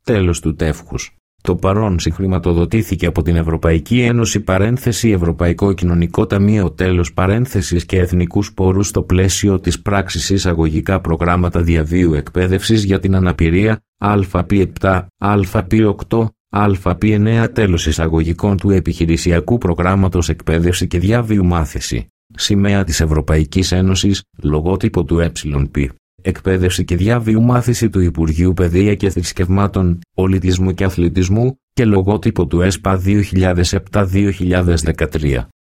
τέλος του τεύχους. Το παρόν συγχρηματοδοτήθηκε από την Ευρωπαϊκή Ένωση Ευρωπαϊκό Κοινωνικό Ταμείο και εθνικούς πόρους στο πλαίσιο της πράξης εισαγωγικά προγράμματα διαβίου εκπαίδευσης για την αναπηρία ΑΠ7, ΑΠ8, ΑΠ9 τέλος εισαγωγικών του επιχειρησιακού προγράμματος εκπαίδευση και διαβίου μάθηση. Σημαία της Ευρωπαϊκής Ένωσης, λογότυπο του ΕΠ. Εκπαίδευση και διαβίου μάθηση του Υπουργείου Παιδεία και Θρησκευμάτων, Πολιτισμού και Αθλητισμού και λογότυπο του ΕΣΠΑ 2007-2013.